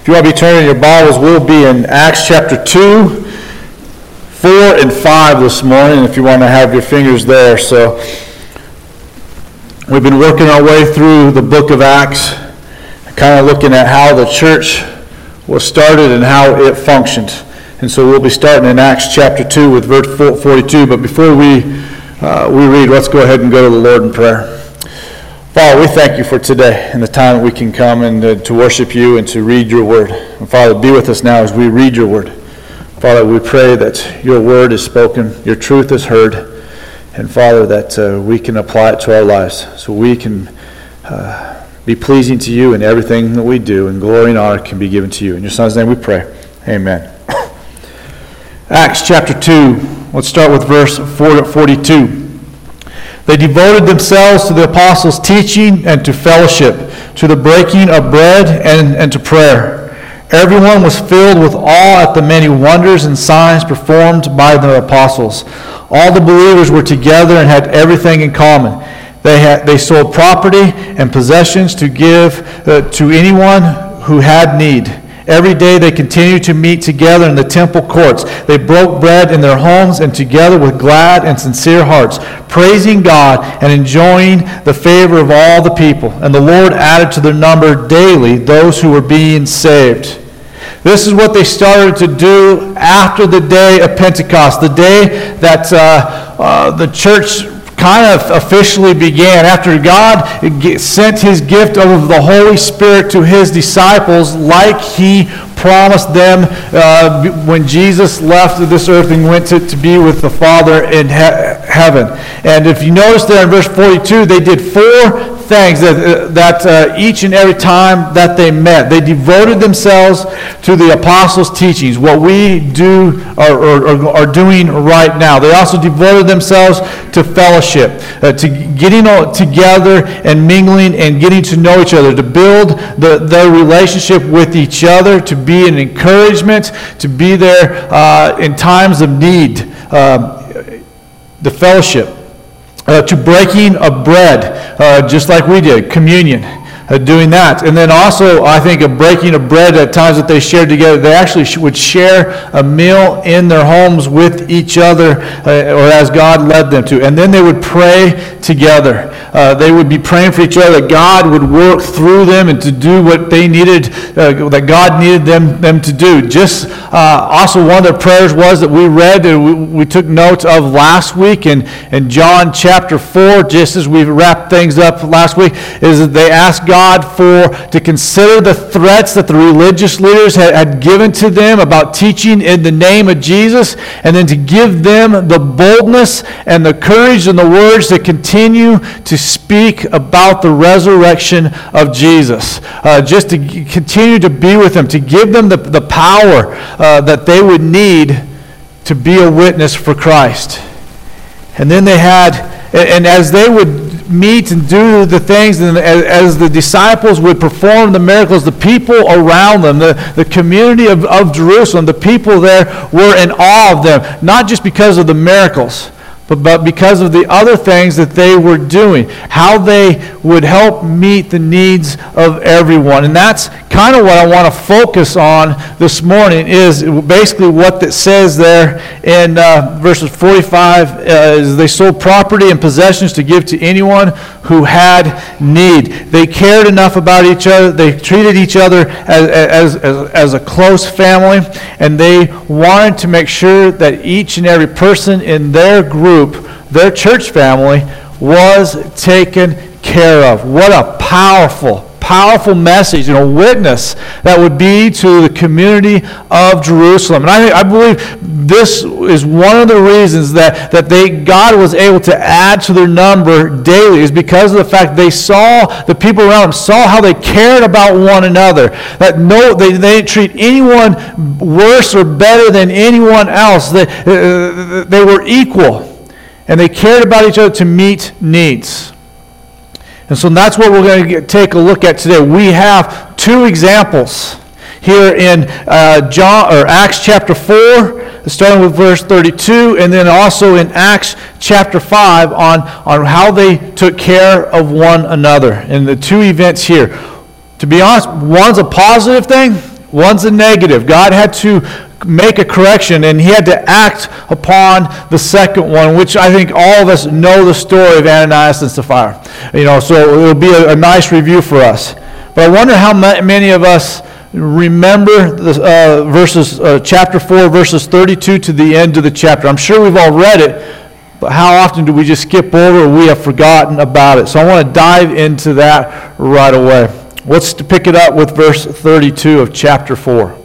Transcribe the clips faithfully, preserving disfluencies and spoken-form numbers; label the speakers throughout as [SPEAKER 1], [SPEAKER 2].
[SPEAKER 1] If you want to be turning your Bibles, we'll be in Acts chapter two, four, and five this morning, if you want to have your fingers there. So we've been working our way through the book of Acts, kind of looking at how the church was started and how it functioned. And so we'll be starting in Acts chapter two with verse forty-two. But before we uh, we read, let's go ahead and go to the Lord in prayer. Father, we thank you for today and the time that we can come and uh, to worship you and to read your word. And Father, be with us now as we read your word. Father, we pray that your word is spoken, your truth is heard, and Father, that uh, we can apply it to our lives so we can uh, be pleasing to you in everything that we do, and glory and honor can be given to you. In your Son's name we pray. Amen. Acts chapter two, let's start with verse forty-two. They devoted themselves to the apostles' teaching and to fellowship, to the breaking of bread and, and to prayer. Everyone was filled with awe at the many wonders and signs performed by the apostles. All the believers were together and had everything in common. They had they sold property and possessions to give uh, to anyone who had need. Every day they continued to meet together in the temple courts. They broke bread in their homes and together with glad and sincere hearts, praising God and enjoying the favor of all the people. And the Lord added to their number daily those who were being saved. This is what they started to do after the day of Pentecost, the day that uh, uh, the church kind of officially began, after God sent his gift of the Holy Spirit to his disciples like he promised them uh, when Jesus left this earth and went to, to be with the Father in he- heaven. And if you notice there in verse forty-two, they did four things that, uh, that uh, each and every time that they met. They devoted themselves to the apostles' teachings, what we do or, or, or are doing right now. They also devoted themselves to fellowship, uh, to getting together and mingling and getting to know each other, to build the, their relationship with each other, to be an encouragement, to be there uh, in times of need. Uh, the fellowship. Uh, to breaking of bread, uh, just like we did, communion, uh, doing that. And then also, I think, a breaking of bread at times that they shared together. They actually sh- would share a meal in their homes with each other, uh, or as God led them to. And then they would pray together. Uh, they would be praying for each other that God would work through them and to do what they needed, uh, that God needed them, them to do. Just uh, also one of their prayers was that we read and we, we took note of last week in, in John chapter four, just as we wrapped things up last week, is that they asked God for to consider the threats that the religious leaders had, had given to them about teaching in the name of Jesus, and then to give them the boldness and the courage and the words to continue to speak about the resurrection of Jesus, uh, just to g- continue to be with them, to give them the, the power uh, that they would need to be a witness for Christ. And then they had, and, and as they would meet and do the things, and as, as the disciples would perform the miracles, the people around them, the, the community of, of Jerusalem, the people there were in awe of them, not just because of the miracles, But, but because of the other things that they were doing, how they would help meet the needs of everyone. And that's kind of what I want to focus on this morning, is basically what that says there in uh, verses forty-five, uh, is they sold property and possessions to give to anyone who had need. They cared enough about each other. They treated each other as, as, as, as a close family, and they wanted to make sure that each and every person in their group, their church family, was taken care of. What a powerful, powerful message and a witness that would be to the community of Jerusalem. And I, I believe this is one of the reasons that, that they God was able to add to their number daily, is because of the fact they saw, the people around them saw how they cared about one another. That no, they, they didn't treat anyone worse or better than anyone else. They, uh, they were equal. And they cared about each other to meet needs. And so that's what we're going to get, take a look at today. We have two examples here in uh, John or Acts chapter four, starting with verse thirty-two, and then also in Acts chapter five on, on how they took care of one another. And the two events here, to be honest, one's a positive thing, One's a negative. God had to make a correction, and he had to act upon the second one, which I think all of us know the story of Ananias and Sapphira. You know, so it'll be a, a nice review for us. But I wonder how many of us remember the, uh, verses, uh, chapter four, verses thirty-two to the end of the chapter. I'm sure we've all read it, but how often do we just skip over or we have forgotten about it? So I want to dive into that right away. Let's pick it up with verse thirty-two of chapter four.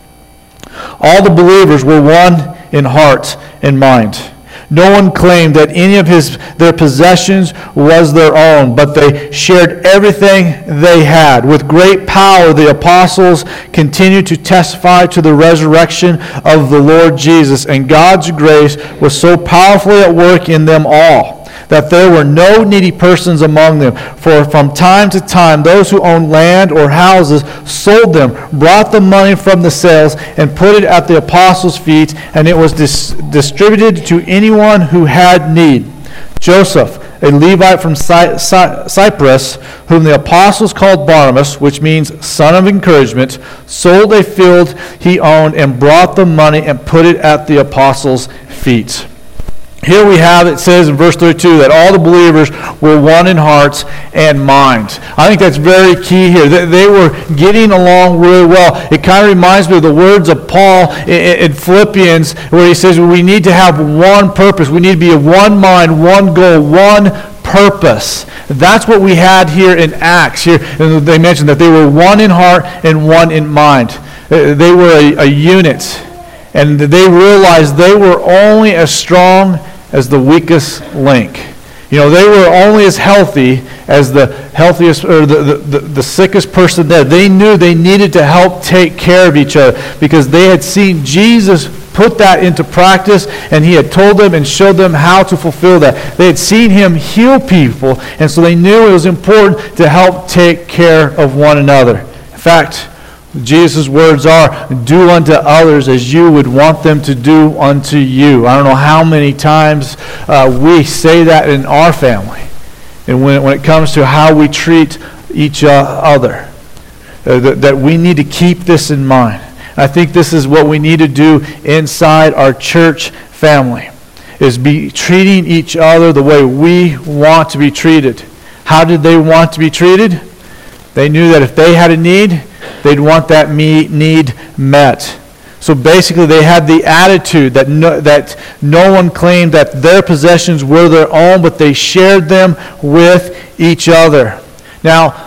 [SPEAKER 1] All the believers were one in heart and mind. No one claimed that any of his their possessions was their own, but they shared everything they had. With great power, the apostles continued to testify to the resurrection of the Lord Jesus, and God's grace was so powerfully at work in them all that there were no needy persons among them. For from time to time, those who owned land or houses sold them, brought the money from the sales, and put it at the apostles' feet, and it was dis- distributed to anyone who had need. Joseph, a Levite from Cy- Cy- Cyprus, whom the apostles called Barnabas, which means son of encouragement, sold a field he owned and brought the money and put it at the apostles' feet. Here we have, it says in verse thirty-two, that all the believers were one in hearts and mind. I think that's very key here. They were getting along really well. It kind of reminds me of the words of Paul in Philippians, where he says we need to have one purpose. We need to be of one mind, one goal, one purpose. That's what we had here in Acts. Here, and they mentioned that they were one in heart and one in mind. They were a, a unit. And they realized they were only as strong as the weakest link. You know, they were only as healthy as the healthiest or the, the, the, the sickest person there. They knew they needed to help take care of each other because they had seen Jesus put that into practice, and he had told them and showed them how to fulfill that. They had seen him heal people, and so they knew it was important to help take care of one another. In fact, Jesus' words are, do unto others as you would want them to do unto you. I don't know how many times uh, we say that in our family. And when, when it comes to how we treat each uh, other, uh, that, that we need to keep this in mind. I think this is what we need to do inside our church family, is be treating each other the way we want to be treated. How did they want to be treated? They knew that if they had a need, they'd want that need met. So basically they had the attitude that no, that no one claimed that their possessions were their own, but they shared them with each other. Now,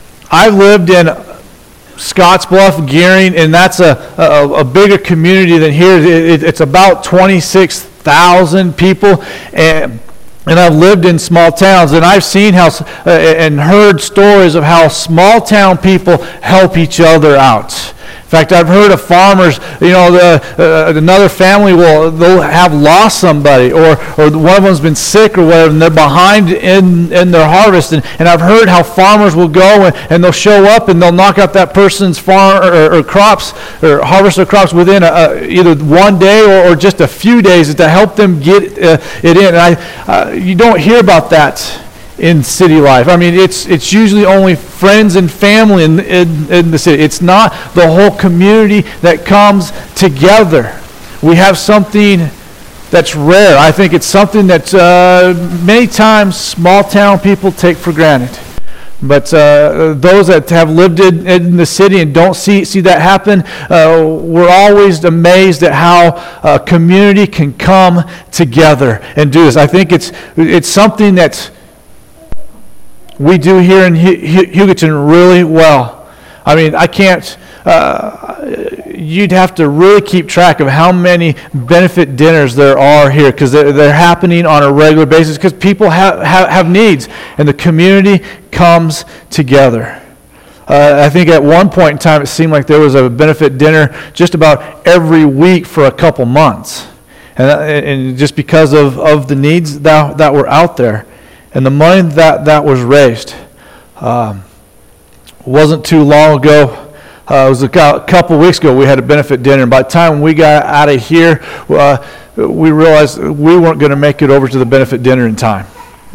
[SPEAKER 1] I lived in Scottsbluff, Gearing, and that's a, a, a bigger community than here. It, it, it's about twenty-six thousand people, and And I've lived in small towns, and I've seen how uh, and heard stories of how small town people help each other out. In fact, I've heard of farmers, you know, the, uh, another family will they'll have lost somebody, or or one of them's been sick or whatever, and they're behind in, in their harvest. And, and I've heard how farmers will go and, and they'll show up and they'll knock out that person's farm or, or crops or harvest their crops within a, a, either one day or, or just a few days to help them get uh, it in. And I, uh, you don't hear about that in city life. I mean, it's it's usually only friends and family in, in, in the city. It's not the whole community that comes together. We have something that's rare. I think it's something that uh, many times small town people take for granted. But uh, those that have lived in, in the city and don't see see that happen, uh, we're always amazed at how a community can come together and do this. I think it's it's something that's we do here in Hugoton really well. I mean, I can't, uh, you'd have to really keep track of how many benefit dinners there are here, because they're, they're happening on a regular basis, because people have, have, have needs, and the community comes together. Uh, I think at one point in time it seemed like there was a benefit dinner just about every week for a couple months. And, and just because of, of the needs that, that were out there. And the money that, that was raised um, wasn't too long ago. Uh, it was a couple weeks ago we had a benefit dinner. And by the time we got out of here, uh, we realized we weren't going to make it over to the benefit dinner in time.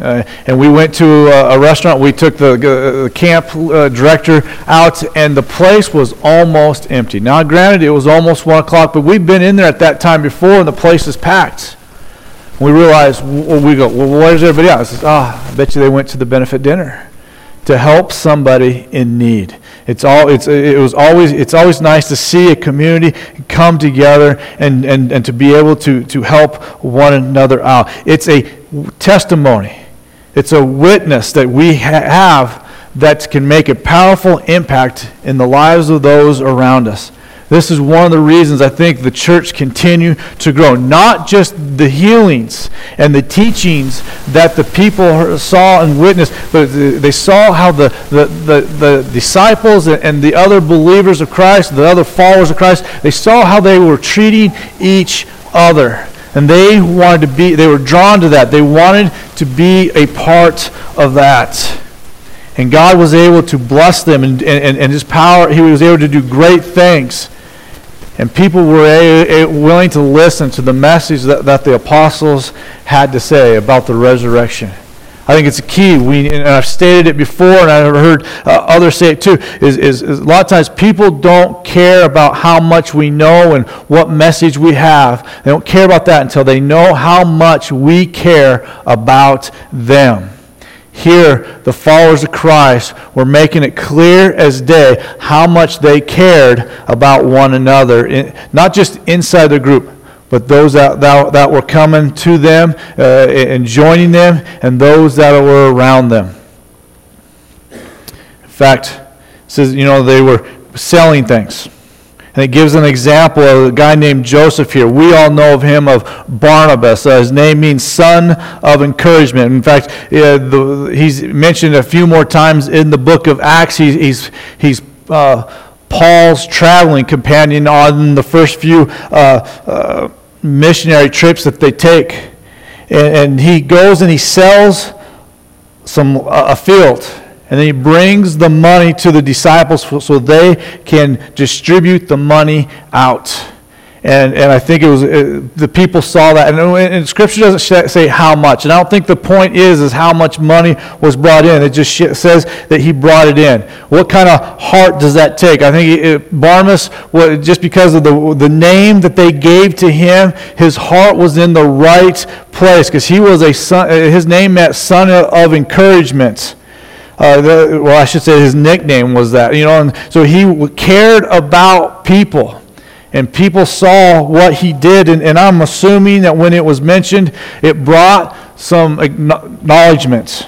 [SPEAKER 1] Uh, and we went to a, a restaurant. We took the, uh, the camp uh, director out, and the place was almost empty. Now, granted, it was almost one o'clock, but we've been in there at that time before, and the place is packed. We realized, well, we go, well, where's everybody else? I said, oh, I bet you they went to the benefit dinner to help somebody in need. It's all. It's. It was always. It's always nice to see a community come together and, and, and to be able to, to help one another out. It's a testimony. It's a witness that we ha- have that can make a powerful impact in the lives of those around us. This is one of the reasons I think the church continue to grow. Not just the healings and the teachings that the people saw and witnessed, but they saw how the, the, the, the disciples and the other believers of Christ, the other followers of Christ, they saw how they were treating each other. And they wanted to be, they were drawn to that. They wanted to be a part of that. And God was able to bless them, and, and, and His power, He was able to do great things. And people were a, a, willing to listen to the message that, that the apostles had to say about the resurrection. I think it's a key. We, and I've stated it before, and I've heard uh, others say it too, is, is, is a lot of times people don't care about how much we know and what message we have. They don't care about that until they know how much we care about them. Here, the followers of Christ were making it clear as day how much they cared about one another, in, not just inside the group, but those that, that, that were coming to them uh, and joining them, and those that were around them. In fact, it says, you know, they were selling things. And it gives an example of a guy named Joseph here. We all know of him of Barnabas. Uh, his name means son of encouragement. In fact, uh, the, he's mentioned a few more times in the book of Acts. He, he's he's uh, Paul's traveling companion on the first few uh, uh, missionary trips that they take. And, and he goes and he sells some uh, a field. And then he brings the money to the disciples so they can distribute the money out. And and I think it was uh, the people saw that. And, and Scripture doesn't say how much. And I don't think the point is is how much money was brought in. It just says that he brought it in. What kind of heart does that take? I think it, Barnabas, well, just because of the, the name that they gave to him, his heart was in the right place. Because he was a son, his name meant son of encouragement. Uh, the, well, I should say his nickname was that, you know, and so he cared about people, and people saw what he did, and, and I'm assuming that when it was mentioned, it brought some acknowledgement.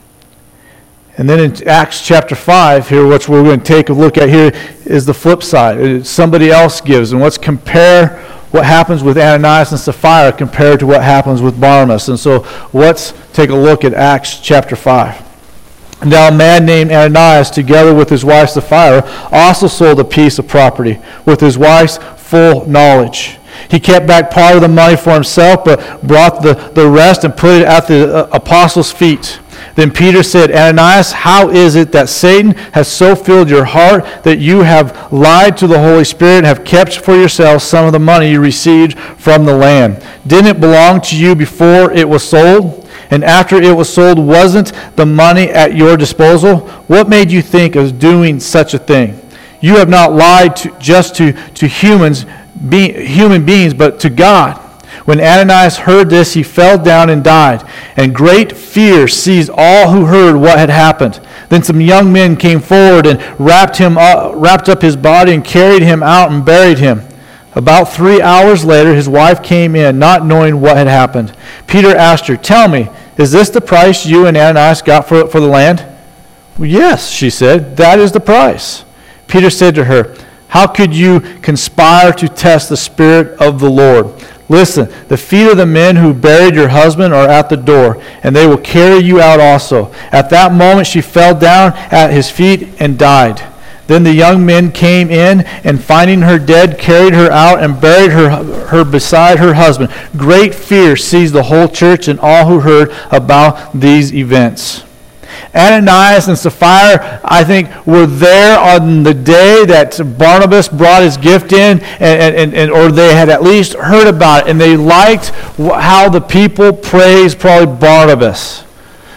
[SPEAKER 1] And then in Acts chapter five, here, which we're going to take a look at here, is the flip side. Somebody else gives, and let's compare what happens with Ananias and Sapphira compared to what happens with Barnabas. And so let's take a look at Acts chapter five. Now a man named Ananias, together with his wife Sapphira, also sold a piece of property with his wife's full knowledge. He kept back part of the money for himself, but brought the, the rest and put it at the uh, apostles' feet. Then Peter said, Ananias, how is it that Satan has so filled your heart that you have lied to the Holy Spirit and have kept for yourself some of the money you received from the land? Didn't it belong to you before it was sold? And after it was sold, wasn't the money at your disposal? What made you think of doing such a thing? You have not lied to, just to, to humans, be, human beings, but to God. When Ananias heard this, he fell down and died. And great fear seized all who heard what had happened. Then some young men came forward and wrapped him up, wrapped up his body and carried him out and buried him. About three hours later, his wife came in, not knowing what had happened. Peter asked her, tell me, is this the price you and Ananias got for, for the land? Well, yes, she said, that is the price. Peter said to her, how could you conspire to test the Spirit of the Lord? Listen, the feet of the men who buried your husband are at the door, and they will carry you out also. At that moment she fell down at his feet and died. Then the young men came in, and finding her dead, carried her out and buried her, her beside her husband. Great fear seized the whole church and all who heard about these events. Ananias and Sapphira, I think, were there on the day that Barnabas brought his gift in, and, and, and or they had at least heard about it, and they liked how the people praised probably Barnabas.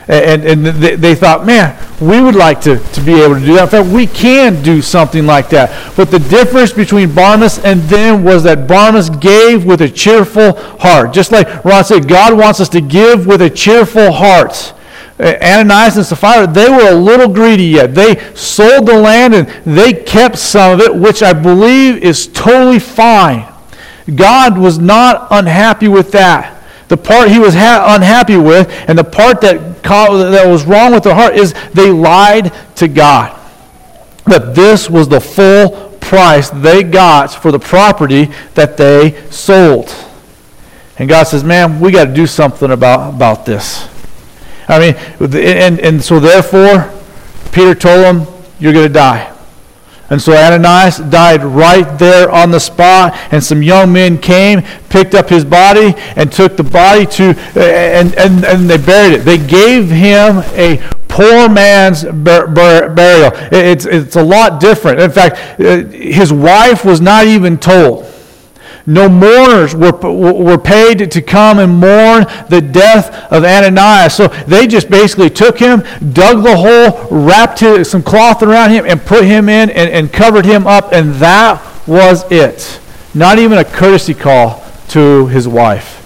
[SPEAKER 1] And, and they, they thought, man, we would like to, to be able to do that. In fact, we can do something like that. But the difference between Barnabas and them was that Barnabas gave with a cheerful heart. Just like Ron said, God wants us to give with a cheerful heart. Ananias and Sapphira, they were a little greedy yet. They sold the land and they kept some of it, which I believe is totally fine. God was not unhappy with that. The part he was ha- unhappy with, and the part that, that was wrong with their heart, is they lied to God. That this was the full price they got for the property that they sold. And God says, man, we got to do something about, about this. I mean, and, and so therefore, Peter told him, you're going to die. And so Ananias died right there on the spot, and some young men came, picked up his body, and took the body to, and, and, and they buried it. They gave him a poor man's bur- bur- burial. It's, it's a lot different. In fact, his wife was not even told. No mourners were, were paid to come and mourn the death of Ananias. So they just basically took him, dug the hole, wrapped his, some cloth around him, and put him in and, and covered him up, and that was it. Not even a courtesy call to his wife.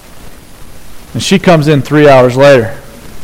[SPEAKER 1] And she comes in three hours later.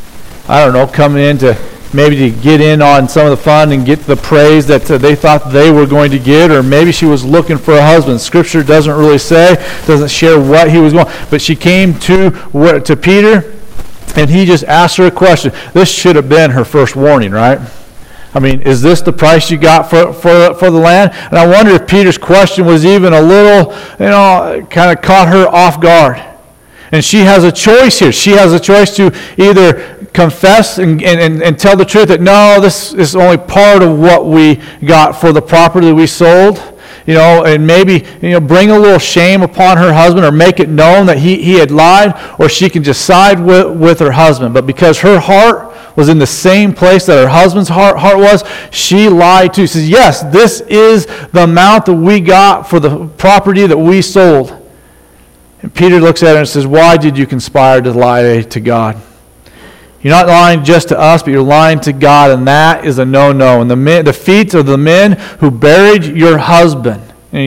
[SPEAKER 1] I don't know, coming in to maybe to get in on some of the fun and get the praise that uh, they thought they were going to get, or maybe she was looking for a husband. Scripture doesn't really say, doesn't share what he was going. But she came to to Peter, and he just asked her a question. This should have been her first warning, right? I mean, is this the price you got for, for, for the land? And I wonder if Peter's question was even a little, you know, kind of caught her off guard. And she has a choice here. She has a choice to either confess and, and, and tell the truth that, no, this is only part of what we got for the property that we sold, you know, and maybe, you know, bring a little shame upon her husband or make it known that he, he had lied, or she can just side with, with her husband. But because her heart was in the same place that her husband's heart, heart was, she lied too. She says, yes, this is the amount that we got for the property that we sold. And Peter looks at her and says, why did you conspire to lie to God? You're not lying just to us, but you're lying to God, and that is a no-no. And the men, the feet of the men who buried your husband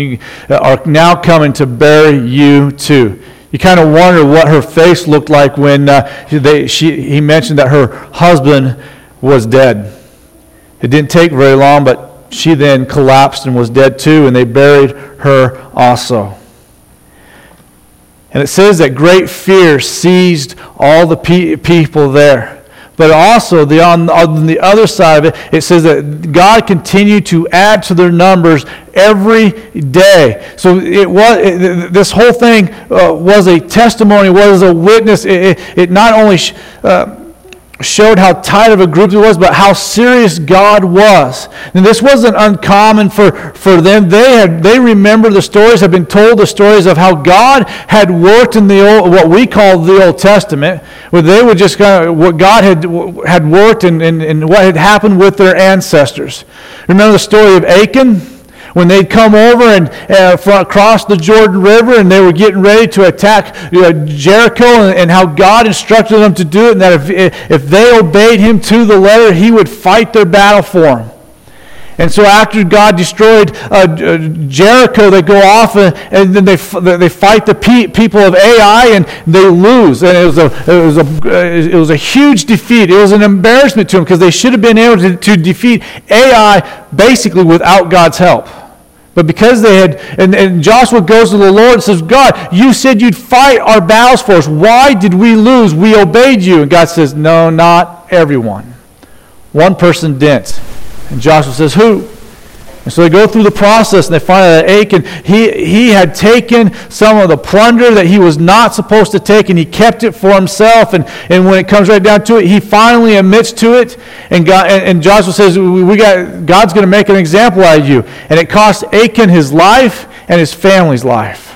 [SPEAKER 1] are now coming to bury you too. You kind of wonder what her face looked like when uh, they, she, he mentioned that her husband was dead. It didn't take very long, but she then collapsed and was dead too, and they buried her also. And it says that great fear seized all the pe- people there. But also, the, on, on the other side of it, it says that God continued to add to their numbers every day. So it was it, this whole thing uh, was a testimony, was a witness. It, it, it not only sh- uh, showed how tight of a group it was, but how serious God was. And this wasn't uncommon for, for them. They had they remember the stories, have been told the stories of how God had worked in the old, what we call the Old Testament, where they would just kind of, what God had had worked and, and, and what had happened with their ancestors. Remember the story of Achan? When they'd come over and uh, across the Jordan River, and they were getting ready to attack uh, Jericho, and, and how God instructed them to do it, and that if, if they obeyed him to the letter, he would fight their battle for them. And so after God destroyed uh, Jericho, they go off and, and then they they fight the pe- people of Ai, and they lose. And it was a it was a it was a huge defeat. It was an embarrassment to them, because they should have been able to, to defeat Ai basically without God's help. But because they had, and, and Joshua goes to the Lord and says, God, you said you'd fight our battles for us. Why did we lose? We obeyed you. And God says, no, not everyone. One person didn't. And Joshua says, who? And so they go through the process, and they find out that Achan, he, he had taken some of the plunder that he was not supposed to take, and he kept it for himself. And, and when it comes right down to it, he finally admits to it. And, God, and, and Joshua says, we got God's going to make an example out of you. And it cost Achan his life and his family's life.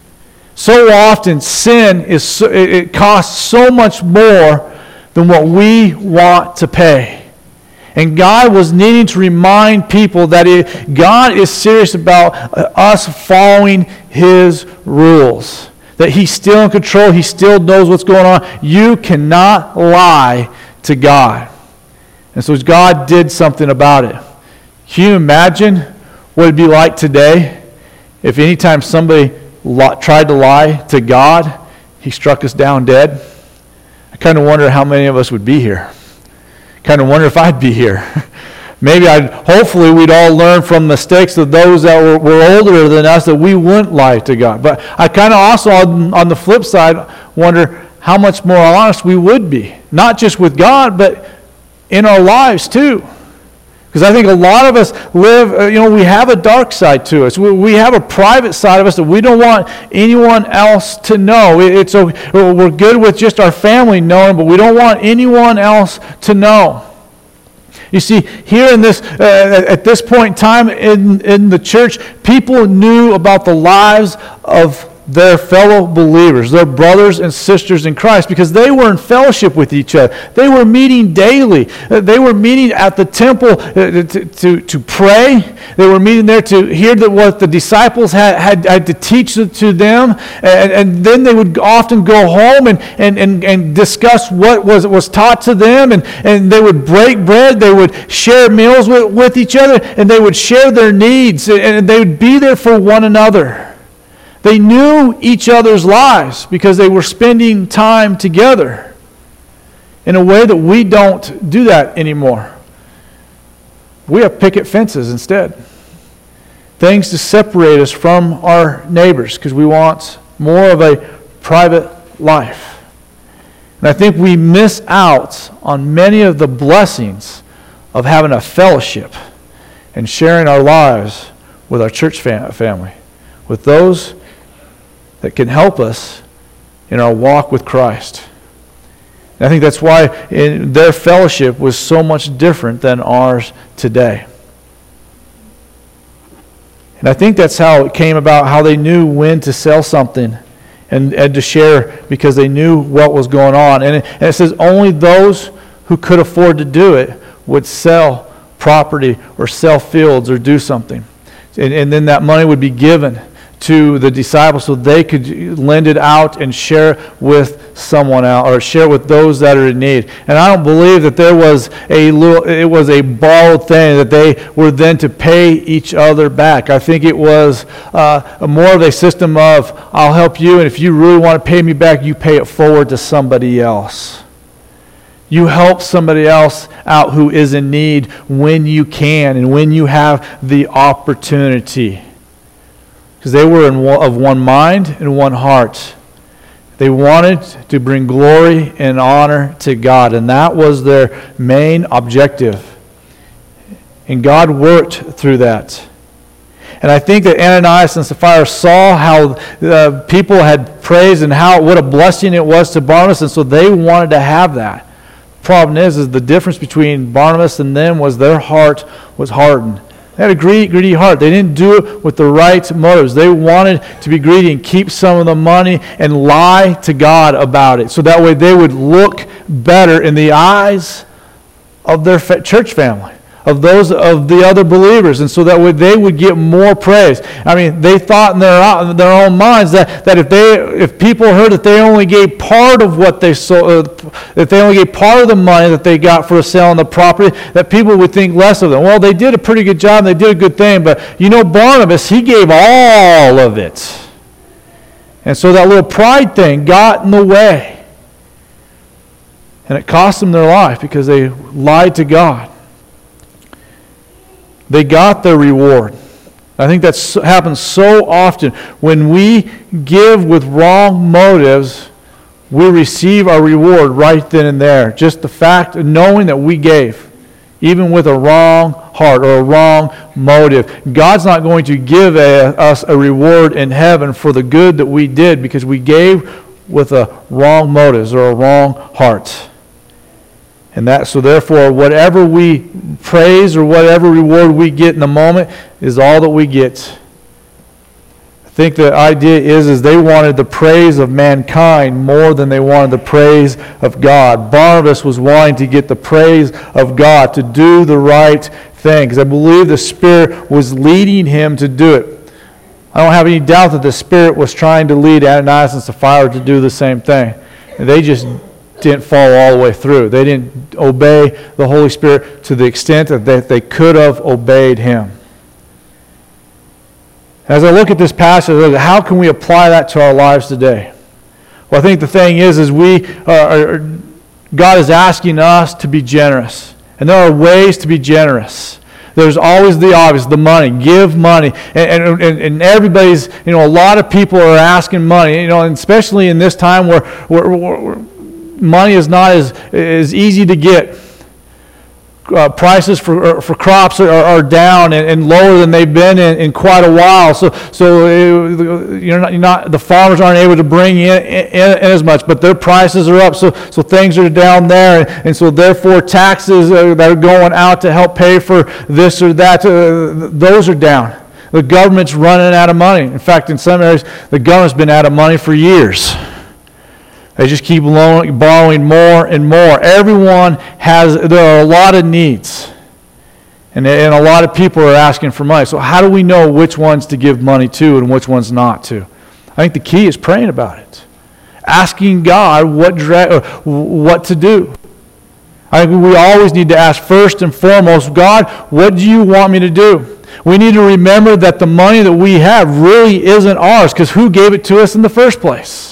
[SPEAKER 1] So often, sin is so, it costs so much more than what we want to pay. And God was needing to remind people that it, God is serious about us following his rules. That he's still in control. He still knows what's going on. You cannot lie to God. And so God did something about it. Can you imagine what it'd be like today if anytime somebody tried to lie to God, he struck us down dead? I kind of wonder how many of us would be here. Kind of wonder if I'd be here. Maybe I'd, hopefully we'd all learn from mistakes of those that were, were older than us that we wouldn't lie to God. But I kind of also, on, on the flip side, wonder how much more honest we would be. Not just with God, but in our lives too. Because I think a lot of us live, uh, you know, we have a dark side to us. We, we have a private side of us that we don't want anyone else to know. It, it's a, we're good with just our family knowing, but we don't want anyone else to know. You see, here in this, uh, at this point in time in, in the church, people knew about the lives of their fellow believers, their brothers and sisters in Christ, because they were in fellowship with each other. They were meeting daily. They were meeting at the temple to, to, to pray. They were meeting there to hear that what the disciples had, had, had to teach to them, and, and then they would often go home and, and, and, and discuss what was, was taught to them, and, and they would break bread, they would share meals with, with each other, and they would share their needs, and they would be there for one another. They knew each other's lives because they were spending time together in a way that we don't do that anymore. We have picket fences instead. Things to separate us from our neighbors because we want more of a private life. And I think we miss out on many of the blessings of having a fellowship and sharing our lives with our church fam- family, with those that can help us in our walk with Christ. And I think that's why in their fellowship was so much different than ours today. And I think that's how it came about, how they knew when to sell something and, and to share because they knew what was going on. And it, and it says only those who could afford to do it would sell property or sell fields or do something. And, and then that money would be given to the disciples so they could lend it out and share with someone else or share with those that are in need. And I don't believe that there was a little, it was a borrowed thing that they were then to pay each other back. I think it was uh, more of a system of I'll help you, and if you really want to pay me back, you pay it forward to somebody else. You help somebody else out who is in need when you can and when you have the opportunity. Because they were in one, of one mind and one heart. They wanted to bring glory and honor to God, and that was their main objective. And God worked through that. And I think that Ananias and Sapphira saw how uh, people had praised and how what a blessing it was to Barnabas, and so they wanted to have that. The problem is, is the difference between Barnabas and them was their heart was hardened. They had a greedy, greedy heart. They didn't do it with the right motives. They wanted to be greedy and keep some of the money and lie to God about it. So that way they would look better in the eyes of their church family, of those of the other believers. And so that way they would get more praise. I mean, they thought in their, in their own minds that, that if they if people heard that they only gave part of what they sold, uh, that they only gave part of the money that they got for selling the property, that people would think less of them. Well, they did a pretty good job, they did a good thing, but you know Barnabas, he gave all of it. And so that little pride thing got in the way. And it cost them their life because they lied to God. They got their reward. I think that happens so often. When we give with wrong motives, we receive our reward right then and there. Just the fact of knowing that we gave, even with a wrong heart or a wrong motive. God's not going to give a, us a reward in heaven for the good that we did because we gave with a wrong motives or a wrong heart. And that, so therefore, whatever we praise or whatever reward we get in the moment is all that we get. I think the idea is, is they wanted the praise of mankind more than they wanted the praise of God. Barnabas was wanting to get the praise of God, to do the right thing, because I believe the Spirit was leading him to do it. I don't have any doubt that the Spirit was trying to lead Ananias and Sapphira to do the same thing. And they just didn't follow all the way through. They didn't obey the Holy Spirit to the extent that they, they could have obeyed Him. As I look at this passage, how can we apply that to our lives today? Well, I think the thing is, is we are, God is asking us to be generous. And there are ways to be generous. There's always the obvious, the money. Give money. And, and, and everybody's, you know, a lot of people are asking money, you know, and especially in this time where, where, where money is not as, as easy to get. Uh, prices for for crops are, are down and, and lower than they've been in, in quite a while. So so it, you're not, you're not the farmers aren't able to bring in, in, in as much, but their prices are up. So so things are down there, and, and so therefore taxes uh, that are going out to help pay for this or that, uh, those are down. The government's running out of money. In fact, in some areas, the government's been out of money for years. They just keep loan, borrowing more and more. Everyone has, there are a lot of needs. And, and a lot of people are asking for money. So how do we know which ones to give money to and which ones not to? I think the key is praying about it. Asking God what, dra- what to do. I think we always need to ask first and foremost, God, what do you want me to do? We need to remember that the money that we have really isn't ours, because who gave it to us in the first place?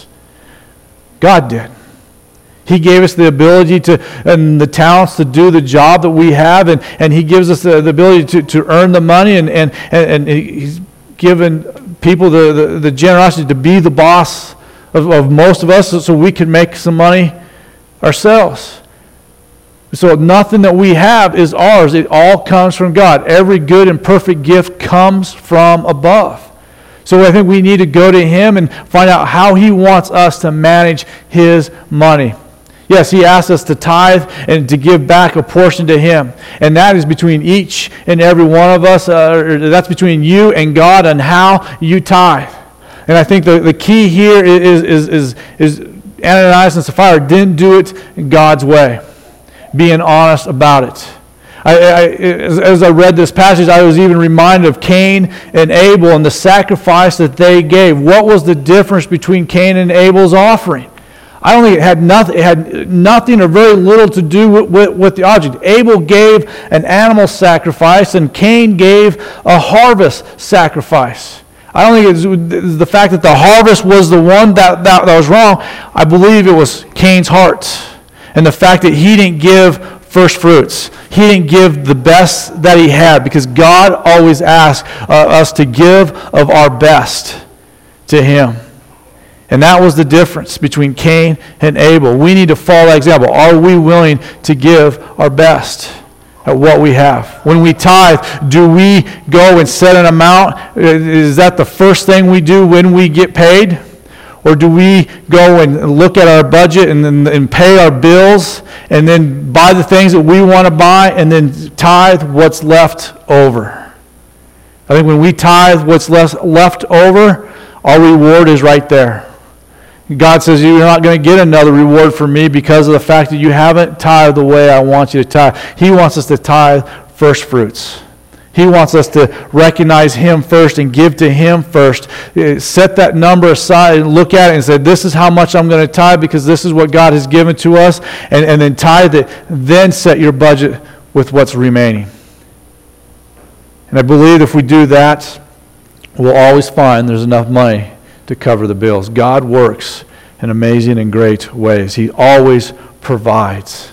[SPEAKER 1] God did. He gave us the ability to and the talents to do the job that we have, and, and He gives us the, the ability to, to earn the money, and, and, and He's given people the, the, the generosity to be the boss of, of most of us so we can make some money ourselves. So nothing that we have is ours. It all comes from God. Every good and perfect gift comes from above. So I think we need to go to Him and find out how He wants us to manage His money. Yes, He asks us to tithe and to give back a portion to Him. And that is between each and every one of us. Uh, that's between you and God on how you tithe. And I think the, the key here is, is, is, is Ananias and Sapphira didn't do it God's way. Being honest about it. I, I, as, as I read this passage, I was even reminded of Cain and Abel and the sacrifice that they gave. What was the difference between Cain and Abel's offering? I don't think it had nothing. It had nothing or very little to do with, with, with the object. Abel gave an animal sacrifice, and Cain gave a harvest sacrifice. I don't think it's the fact that the harvest was the one that, that, that was wrong. I believe it was Cain's heart, and the fact that he didn't give first fruits. He didn't give the best that he had, because God always asks uh, us to give of our best to Him. And that was the difference between Cain and Abel. We need to follow that example. Are we willing to give our best at what we have? When we tithe, do we go and set an amount? Is that the first thing we do when we get paid? Or do we go and look at our budget and, and, and pay our bills and then buy the things that we want to buy and then tithe what's left over? I think when we tithe what's left, left over, our reward is right there. God says you're not going to get another reward from me because of the fact that you haven't tithed the way I want you to tithe. He wants us to tithe first fruits. He wants us to recognize Him first and give to Him first. Set that number aside and look at it and say, this is how much I'm going to tithe because this is what God has given to us. And, and then tithe it. Then set your budget with what's remaining. And I believe if we do that, we'll always find there's enough money to cover the bills. God works in amazing and great ways. He always provides.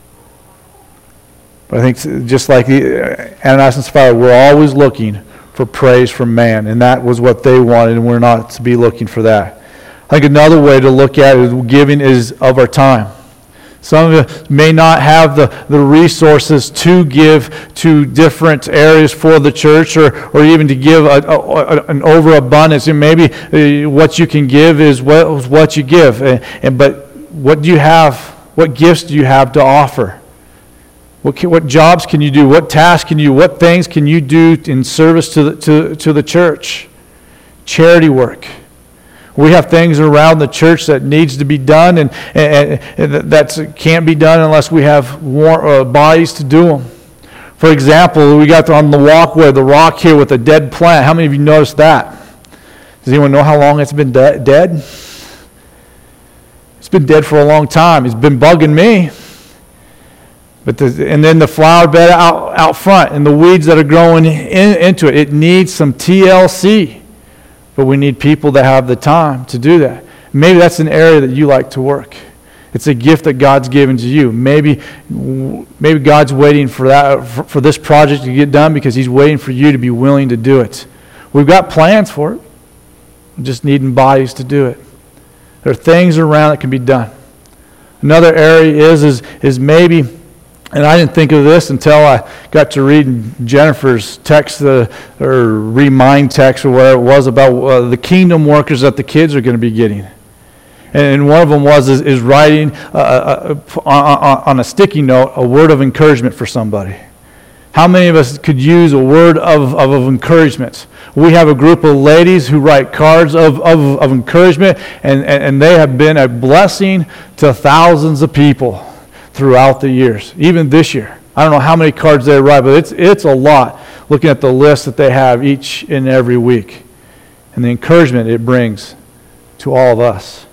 [SPEAKER 1] But I think just like Ananias and Sapphira, we're always looking for praise from man. And that was what they wanted, and we're not to be looking for that. I think another way to look at it is giving is of our time. Some of you may not have the, the resources to give to different areas for the church, or, or even to give a, a, an overabundance. And maybe uh, what you can give is what, what you give. And, and But what do you have? What gifts do you have to offer? What, can, what jobs can you do? What tasks can you do? What things can you do in service to the, to, to the church? Charity work. We have things around the church that needs to be done, and, and, and that can't be done unless we have war, uh, bodies to do them. For example, we got on the walkway, the rock here with a dead plant. How many of you noticed that? Does anyone know how long it's been de- dead? It's been dead for a long time. It's been bugging me. But the, and then the flower bed out, out front and the weeds that are growing in, into it, it needs some T L C. But we need people that have the time to do that. Maybe that's an area that you like to work. It's a gift that God's given to you. Maybe, maybe God's waiting for that for, for this project to get done because He's waiting for you to be willing to do it. We've got plans for it. We're just needing bodies to do it. There are things around that can be done. Another area is is is maybe, and I didn't think of this until I got to read Jennifer's text, uh, or remind text, or whatever it was about uh, the kingdom workers that the kids are going to be getting. And one of them was is, is writing uh, uh, on, on a sticky note a word of encouragement for somebody. How many of us could use a word of, of, of encouragement? We have a group of ladies who write cards of, of, of encouragement, and, and, and they have been a blessing to thousands of people throughout the years, even this year. I don't know how many cards they write, but it's it's a lot, looking at the list that they have each and every week and the encouragement it brings to all of us.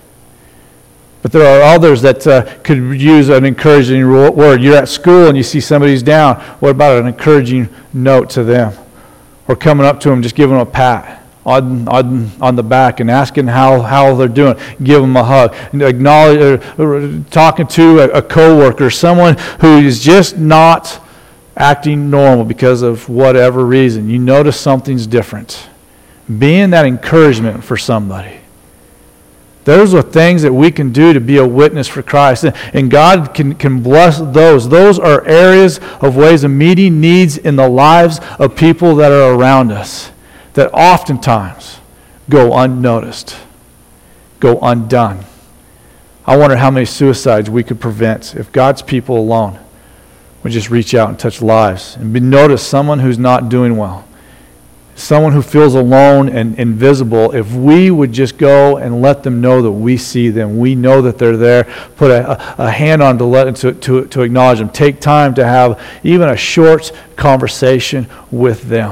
[SPEAKER 1] But there are others that uh, could use an encouraging word. You're at school and you see somebody's down. What about an encouraging note to them? Or coming up to them, just giving them a pat on on, on the back and asking how, how they're doing. Give them a hug. And acknowledge, uh, talking to a, a coworker, someone who is just not acting normal because of whatever reason. You notice something's different. Being that encouragement for somebody. Those are things that we can do to be a witness for Christ. And God can, can bless those. Those are areas of ways of meeting needs in the lives of people that are around us that oftentimes go unnoticed, go undone. I wonder how many suicides we could prevent if God's people alone would just reach out and touch lives and be notice someone who's not doing well. Someone who feels alone and invisible, if we would just go and let them know that we see them, we know that they're there, put a, a hand on to, let, to, to, to acknowledge them, take time to have even a short conversation with them.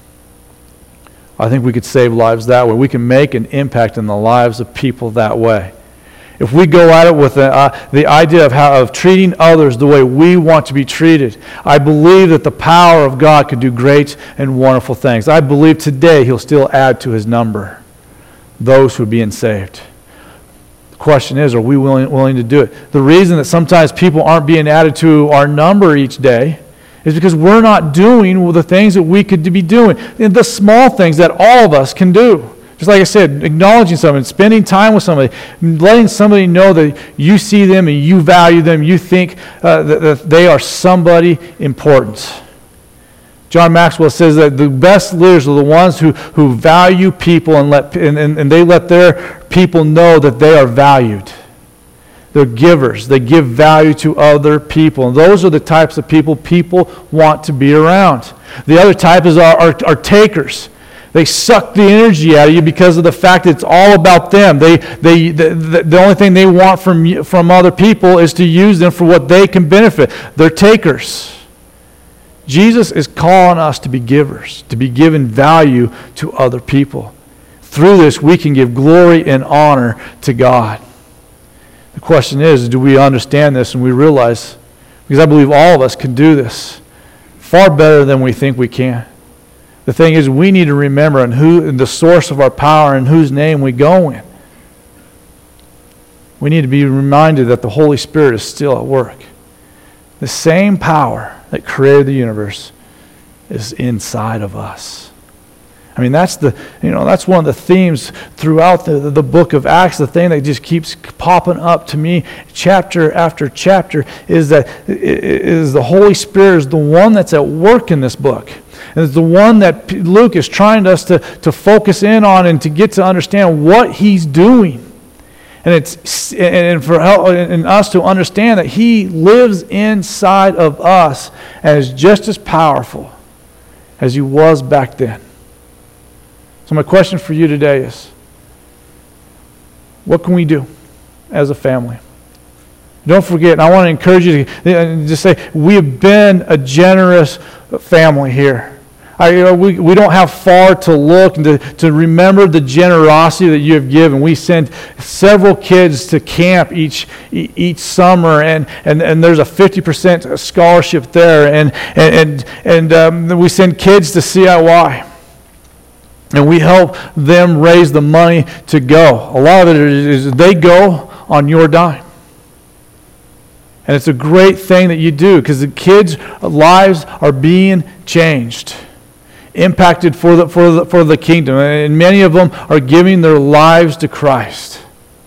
[SPEAKER 1] I think we could save lives that way. We can make an impact in the lives of people that way. If we go at it with the, uh, the idea of how of treating others the way we want to be treated, I believe that the power of God could do great and wonderful things. I believe today He'll still add to His number those who are being saved. The question is, are we willing, willing to do it? The reason that sometimes people aren't being added to our number each day is because we're not doing the things that we could be doing. The small things that all of us can do. Just like I said, acknowledging someone, spending time with somebody, letting somebody know that you see them and you value them, you think uh, that, that they are somebody important. John Maxwell says that the best leaders are the ones who, who value people and, let, and, and, and they let their people know that they are valued. They're givers. They give value to other people. And those are the types of people people want to be around. The other type is our, our, our takers. They suck the energy out of you because of the fact that it's all about them. They, they, the, the, the only thing they want from, from other people is to use them for what they can benefit. They're takers. Jesus is calling us to be givers, to be given value to other people. Through this, we can give glory and honor to God. The question is, do we understand this and we realize, because I believe all of us can do this far better than we think we can. The thing is, we need to remember and who and the source of our power and whose name we go in. We need to be reminded that the Holy Spirit is still at work. The same power that created the universe is inside of us. I mean, that's the you know that's one of the themes throughout the, the, the book of Acts. The thing that just keeps popping up to me, chapter after chapter, is that is the Holy Spirit is the one that's at work in this book. And it's the one that Luke is trying us to, to focus in on and to get to understand what he's doing. And it's and for and us to understand that he lives inside of us and is just as powerful as he was back then. So my question for you today is, what can we do as a family? Don't forget, and I want to encourage you to just say, we have been a generous family here. I, you know, we, we don't have far to look and to, to remember the generosity that you have given. We send several kids to camp each each summer, and, and, and there's a fifty percent scholarship there. And, and, and, and um, we send kids to C I Y. And we help them raise the money to go. A lot of it is they go on your dime. And it's a great thing that you do because the kids' lives are being changed, impacted for the, for the, for the kingdom. And many of them are giving their lives to Christ.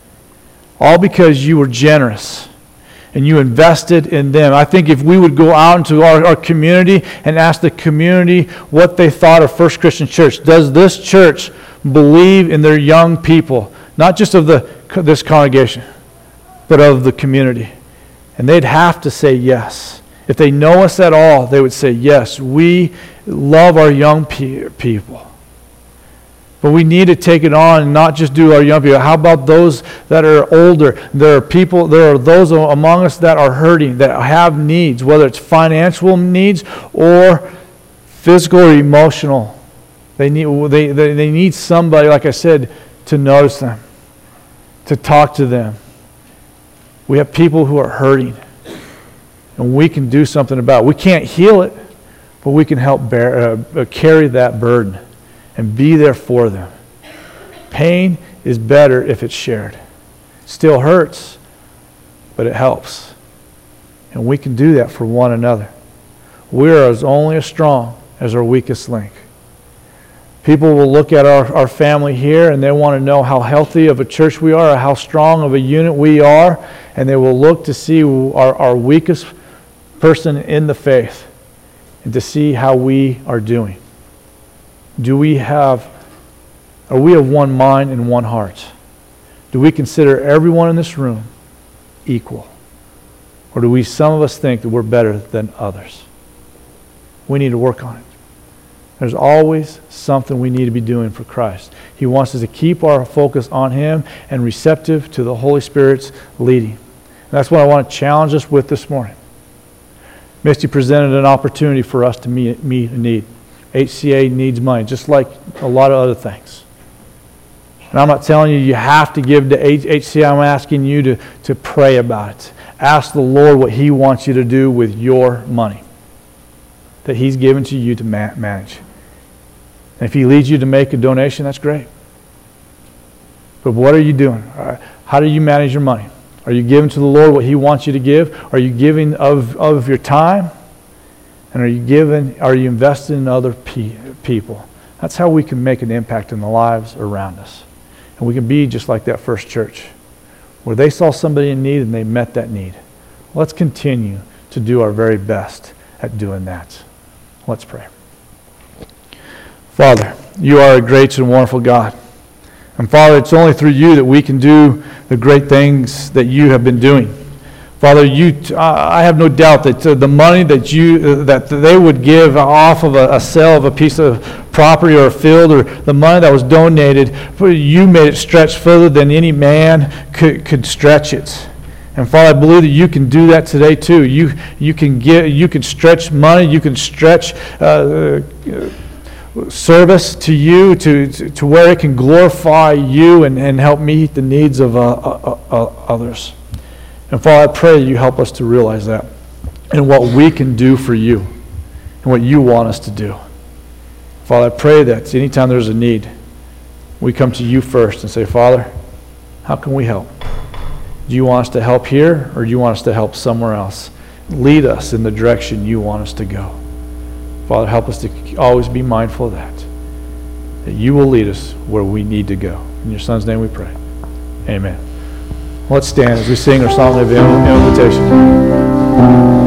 [SPEAKER 1] All because you were generous and you invested in them. I think if we would go out into our, our community and ask the community what they thought of First Christian Church. Does this church believe in their young people? Not just of the this congregation, but of the community. And they'd have to say yes. If they know us at all, they would say, yes, we love our young pe- people. But we need to take it on and not just do our young people. How about those that are older? There are people, there are those among us that are hurting, that have needs, whether it's financial needs or physical or emotional. They need, they, they, they need somebody, like I said, to notice them, to talk to them. We have people who are hurting, and we can do something about it. We can't heal it, but we can help bear, uh, carry that burden and be there for them. Pain is better if it's shared. It still hurts, but it helps. And we can do that for one another. We are as only as strong as our weakest link. People will look at our, our family here and they want to know how healthy of a church we are, or how strong of a unit we are, and they will look to see our, our weakest person in the faith and to see how we are doing. Do we have, are we of one mind and one heart? Do we consider everyone in this room equal? Or do we, some of us think that we're better than others? We need to work on it. There's always something we need to be doing for Christ. He wants us to keep our focus on Him and receptive to the Holy Spirit's leading. And that's what I want to challenge us with this morning. Misty presented an opportunity for us to meet, meet a need. H C A needs money, just like a lot of other things. And I'm not telling you you have to give to H C A. I'm asking you to, to pray about it. Ask the Lord what He wants you to do with your money that He's given to you to ma- manage. And if He leads you to make a donation, that's great. But what are you doing? How do you manage your money? Are you giving to the Lord what He wants you to give? Are you giving of, of your time? And are you giving, are you investing in other pe- people? That's how we can make an impact in the lives around us. And we can be just like that first church, where they saw somebody in need and they met that need. Let's continue to do our very best at doing that. Let's pray. Father, You are a great and wonderful God. And Father, it's only through You that we can do the great things that You have been doing. Father, you, I have no doubt that the money that you that they would give off of a, a sale of a piece of property or a field, or the money that was donated, You made it stretch further than any man could, could stretch it. And Father, I believe that You can do that today too. You you can get you can stretch money. You can stretch uh, service to You to, to to where it can glorify You and, and help meet the needs of uh, uh, uh, others. And Father, I pray that You help us to realize that and what we can do for You and what You want us to do. Father, I pray that anytime there's a need, we come to You first and say, Father, how can we help? Do You want us to help here, or do You want us to help somewhere else? Lead us in the direction You want us to go. Father, help us to always be mindful of that, that You will lead us where we need to go. In Your Son's name we pray. Amen. Let's stand as we sing our song of invitation.